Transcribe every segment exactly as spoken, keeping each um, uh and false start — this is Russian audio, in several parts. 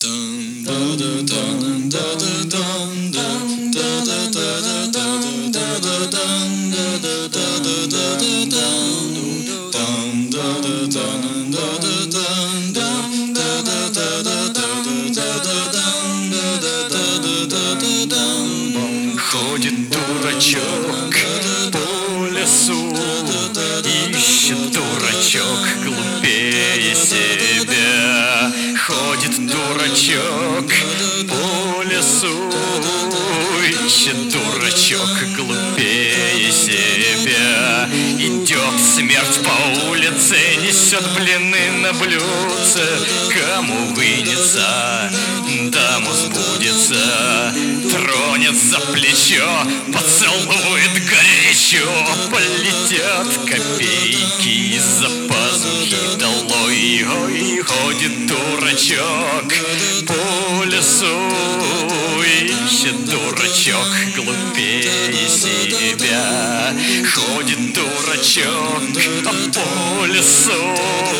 Ходит дурачок по лесу, ищет дурачок глупее себя. Ходит дурачок по лесу, ищет дурачок глупее себя. Идет смерть по улице, несет блины на блюдце. Кому вынется, тому сбудется. Тронет за плечо, поцелует горячо. Полетят копейки из-за пазухи долой. Ой, ходит дурачок по лесу, ищет дурачок глупее себя. Ходит дурачок по лесу,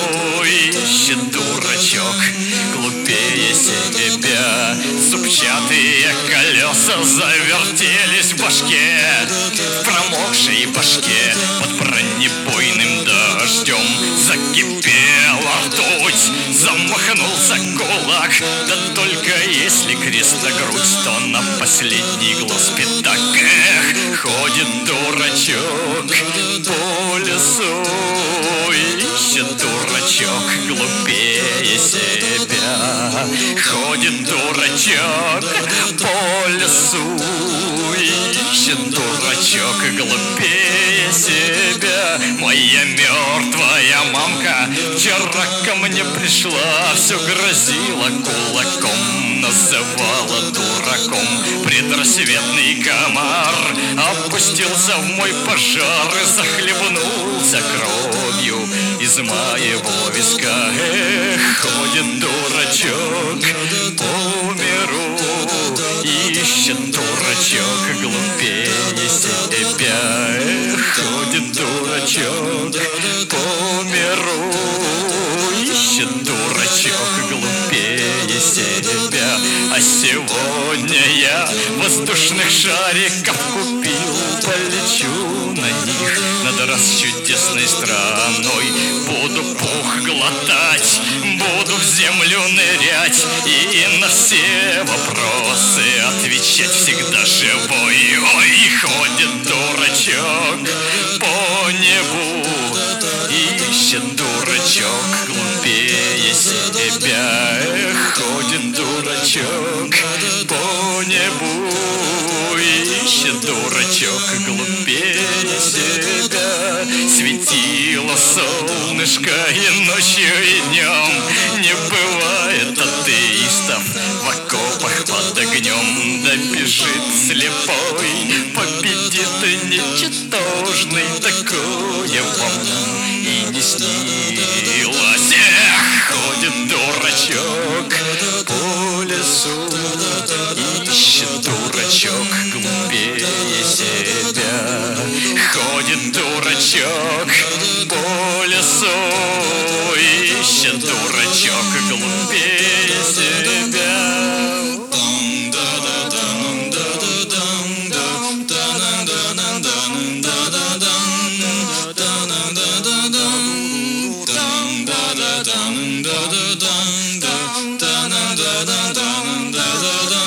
ищет дурачок глупее себя. Зубчатые колеса завертелись в башке, в промокшей башке под бронебойным дождем. Закипела ртуть, замахнулся кулак. Да только если крест на грудь, то на последний глаз пятак. Эх, ходит дурачок по лесу, ищет дурачок глупее себя. Ходит дурачок по лесу, ищет дурачок глупее себя. Моя мертвая мамка вчера ко мне пришла, все грозила кулаком, называла дураком. Предрассветный комар опустился в мой пожар и захлебнулся кровью из моего виска. Эх, ходит дурачок по миру, ищет дурачок глупее себя. Эх, ходит дурачок по миру, ищет дурачок глупее себя. А сегодня я воздушных шариков купил, полечу на них над расчудесной страной. Буду пух глотать, буду в землю нырять и на все вопросы отвечать всегда живой. Ой, ходит дурачок по небу, ищет дурачок глупее себя. Эх, ходит дурачок по небу, ищет дурачок глупее себя. Светило солнышко и ночью, и днем, не бывает атеистов в окопах под огнем. Да бежит слепой, победит ничтожный, такое вам и не снилось. Эх, ходит дурачок по лесу, ищет дурачок глупее себя. Ходит дурачок по лесу, ищет дурачок глупее себя.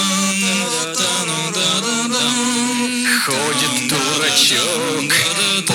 Ходит дурачок